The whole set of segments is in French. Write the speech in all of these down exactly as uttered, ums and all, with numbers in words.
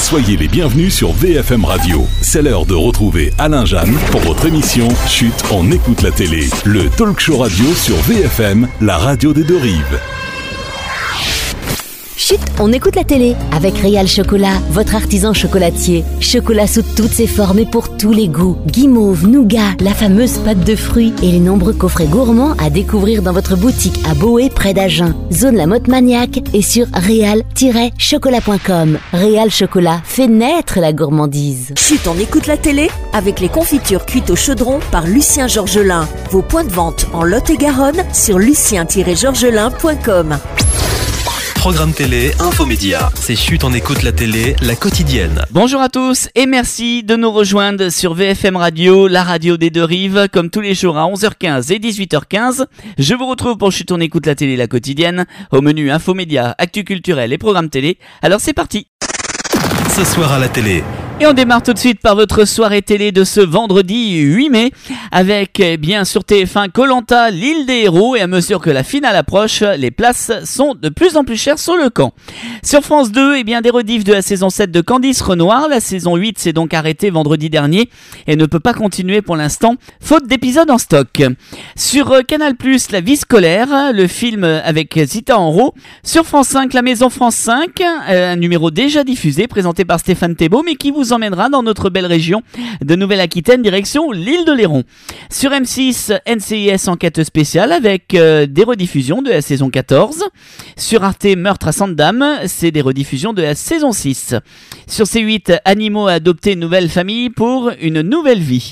Soyez les bienvenus sur V F M Radio. C'est l'heure de retrouver Alain Jeanne pour votre émission Chut, on écoute la télé. Le talk show radio sur V F M, la radio des deux rives. Chut, on écoute la télé avec Réal Chocolat, votre artisan chocolatier. Chocolat sous toutes ses formes et pour tous les goûts. Guimauve, nougat, la fameuse pâte de fruits et les nombreux coffrets gourmands à découvrir dans votre boutique à Boé près d'Agen. Zone La Motte Maniaque et sur réal tiret chocolat point com. Réal Chocolat fait naître la gourmandise. Chut, on écoute la télé avec les confitures cuites au chaudron par Lucien Georgelin. Vos points de vente en Lot-et-Garonne sur lucien tiret georgelin point com. Programme télé, infomédia. C'est Chut, on écoute la télé, la quotidienne. Bonjour à tous et merci de nous rejoindre sur V F M Radio, la radio des deux rives, comme tous les jours à onze heures quinze et dix-huit heures quinze. Je vous retrouve pour Chut, on écoute la télé, la quotidienne, au menu infomédia, actu culturel et programme télé. Alors c'est parti. Ce soir à la télé. Et on démarre tout de suite par votre soirée télé de ce vendredi huit mai avec eh bien sur T F un Koh-Lanta, l'île des héros, et à mesure que la finale approche, les places sont de plus en plus chères sur le camp. Sur France deux, eh bien des rediffs de la saison sept de Candice Renoir. La saison huit s'est donc arrêtée vendredi dernier et ne peut pas continuer pour l'instant, faute d'épisodes en stock. Sur Canal plus, La vie scolaire, le film avec Zita Enro. Sur France cinq, La Maison France cinq, un numéro déjà diffusé, présenté par Stéphane Thébault, mais qui vous emmènera dans notre belle région de Nouvelle-Aquitaine, direction l'île de Léron. Sur M six, N C I S enquête spéciale avec euh, des rediffusions de la saison quatorze. Sur Arte, Meurtre à Sandam, c'est des rediffusions de la saison six. Sur C huit, Animaux à adopter une nouvelle famille pour une nouvelle vie.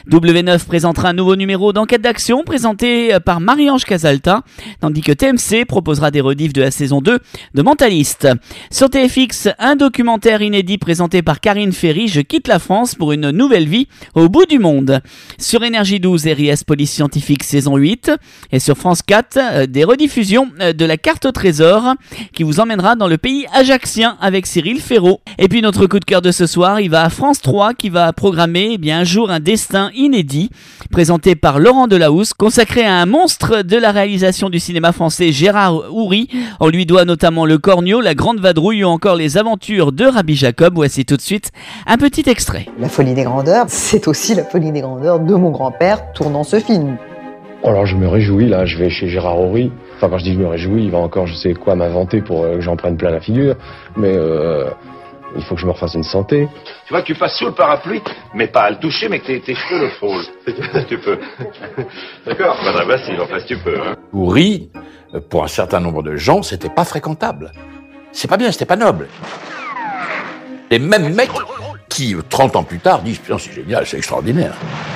W neuf présentera un nouveau numéro d'enquête d'action présenté par Marie-Ange Casalta, tandis que T M C proposera des rediffs de la saison deux de Mentaliste. Sur T F X, un documentaire inédit présenté par Karine Ferry, Je quitte la France pour une nouvelle vie au bout du monde. Sur Énergie douze, R I S Police Scientifique saison huit. Et sur France quatre, euh, des rediffusions euh, de La Carte au Trésor qui vous emmènera dans le pays ajaxien avec Cyril Ferraud. Et puis notre coup de cœur de ce soir, il va à France trois qui va programmer eh bien, un jour un destin inédit présenté par Laurent Delahousse, consacré à un monstre de la réalisation du cinéma français, Gérard Houry. On lui doit notamment Le Cornio, La Grande Vadrouille ou encore Les Aventures de Rabbi Jacob. Voici tout de suite un petit extrait. La folie des grandeurs, c'est aussi la folie des grandeurs de mon grand-père tournant ce film. Alors je me réjouis, là, je vais chez Gérard Houry. Enfin, quand je dis je me réjouis, il va encore je sais quoi m'inventer pour euh, que j'en prenne plein la figure. Mais euh, il faut que je me refasse une santé. Tu vois que tu passes sous le parapluie, mais pas à le toucher, mais que tes, tes cheveux le frôlent. Tu peux. D'accord, pas très facile, enfin si tu peux. Hein. Houry, pour un certain nombre de gens, c'était pas fréquentable. C'est pas bien, c'était pas noble. Les mêmes mecs qui, trente ans plus tard, disent « Putain, c'est génial, c'est extraordinaire ».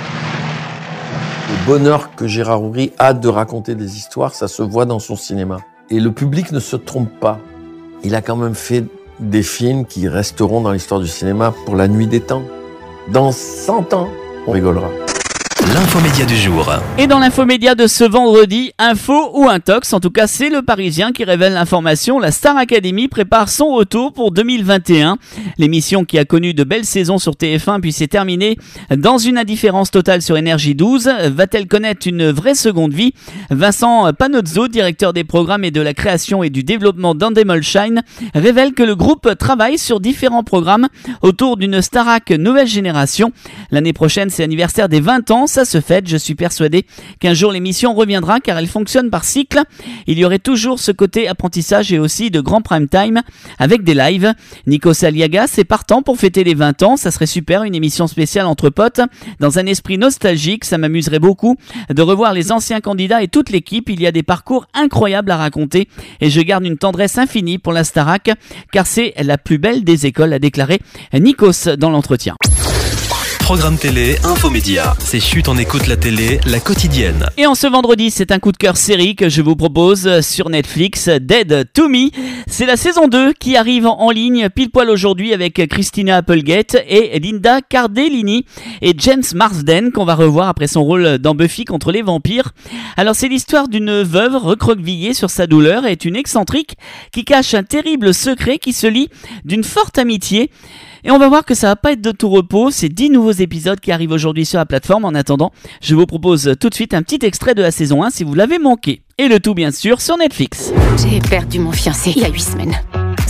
Le bonheur que Gérard Houry a de raconter des histoires, ça se voit dans son cinéma. Et le public ne se trompe pas. Il a quand même fait des films qui resteront dans l'histoire du cinéma pour la nuit des temps. Dans cent ans, on rigolera. L'infomédia du jour. Et dans l'infomédia de ce vendredi, info ou intox, en tout cas c'est le Parisien qui révèle l'information. La Star Academy prépare son retour pour deux mille vingt et un. L'émission qui a connu de belles saisons sur T F un puis s'est terminée dans une indifférence totale sur Énergie douze. Va-t-elle connaître une vraie seconde vie? Vincent Panozzo, directeur des programmes et de la création et du développement d'Endemolshine, révèle que le groupe travaille sur différents programmes autour d'une Starac nouvelle génération. L'année prochaine, c'est l'anniversaire des vingt ans. Ça se fête, je suis persuadé qu'un jour l'émission reviendra car elle fonctionne par cycle. Il y aurait toujours ce côté apprentissage et aussi de grand prime time avec des lives. Nikos Aliagas est partant pour fêter les vingt ans, ça serait super, une émission spéciale entre potes dans un esprit nostalgique, ça m'amuserait beaucoup de revoir les anciens candidats et toute l'équipe. Il y a des parcours incroyables à raconter et je garde une tendresse infinie pour la Starac car c'est la plus belle des écoles, a déclaré Nikos dans l'entretien. Programme télé, infomédia. C'est Chut, on écoute la télé, la quotidienne. Et en ce vendredi, c'est un coup de cœur série que je vous propose sur Netflix, Dead to Me. C'est la saison deux qui arrive en ligne pile poil aujourd'hui avec Christina Applegate et Linda Cardellini et James Marsden qu'on va revoir après son rôle dans Buffy contre les vampires. Alors c'est l'histoire d'une veuve recroquevillée sur sa douleur et une excentrique qui cache un terrible secret qui se lie d'une forte amitié. Et on va voir que ça va pas être de tout repos, c'est dix nouveaux épisodes qui arrivent aujourd'hui sur la plateforme. En attendant, je vous propose tout de suite un petit extrait de la saison un si vous l'avez manqué. Et le tout bien sûr sur Netflix. J'ai perdu mon fiancé il y a huit semaines.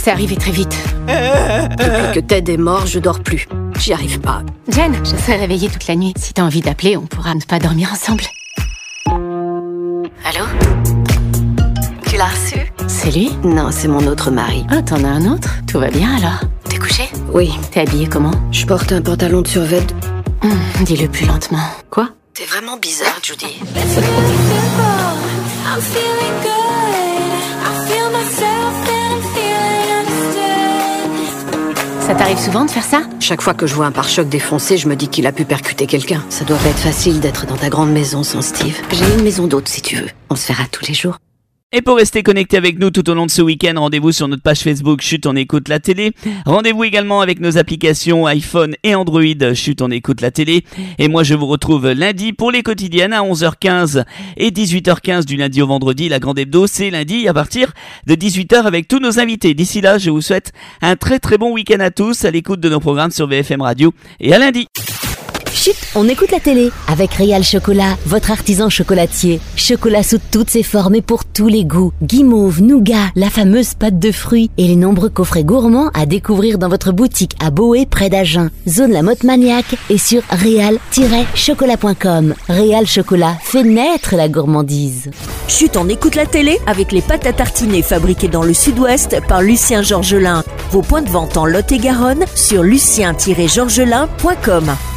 c'est arrivé très vite. Depuis que Ted est mort, je dors plus. J'y arrive pas. Jen, je serai réveillée toute la nuit. Si t'as envie d'appeler, on pourra ne pas dormir ensemble. Allô? Tu l'as reçu? C'est lui? Non, c'est mon autre mari. Ah, t'en as un autre? Tout va bien alors? T'es couché? Oui. T'es habillée comment? Je porte un pantalon de survêt. Hum, dis-le plus lentement. Quoi? T'es vraiment bizarre, Judy. Ça t'arrive souvent de faire ça? Chaque fois que je vois un pare-choc défoncé, je me dis qu'il a pu percuter quelqu'un. Ça doit pas être facile d'être dans ta grande maison sans Steve. J'ai une maison d'hôte si tu veux. On se verra tous les jours. Et pour rester connecté avec nous tout au long de ce week-end, rendez-vous sur notre page Facebook Chut, on écoute la télé. Rendez-vous également avec nos applications iPhone et Android Chut, on écoute la télé. Et moi je vous retrouve lundi pour les quotidiennes à onze heures quinze et dix-huit heures quinze du lundi au vendredi. La grande hebdo, c'est lundi à partir de dix-huit heures avec tous nos invités. D'ici là, je vous souhaite un très très bon week-end à tous à l'écoute de nos programmes sur V F M Radio. Et à lundi. Chut, on écoute la télé avec Réal Chocolat, votre artisan chocolatier. Chocolat sous toutes ses formes et pour tous les goûts. Guimauve, nougat, la fameuse pâte de fruits et les nombreux coffrets gourmands à découvrir dans votre boutique à Boé près d'Agen. Zone La Motte Maniaque et sur réal tiret chocolat point com. Réal Chocolat fait naître la gourmandise. Chut, on écoute la télé avec les pâtes à tartiner fabriquées dans le sud-ouest par Lucien Georgelin. Vos points de vente en Lot-et-Garonne sur lucien tiret georgelin point com.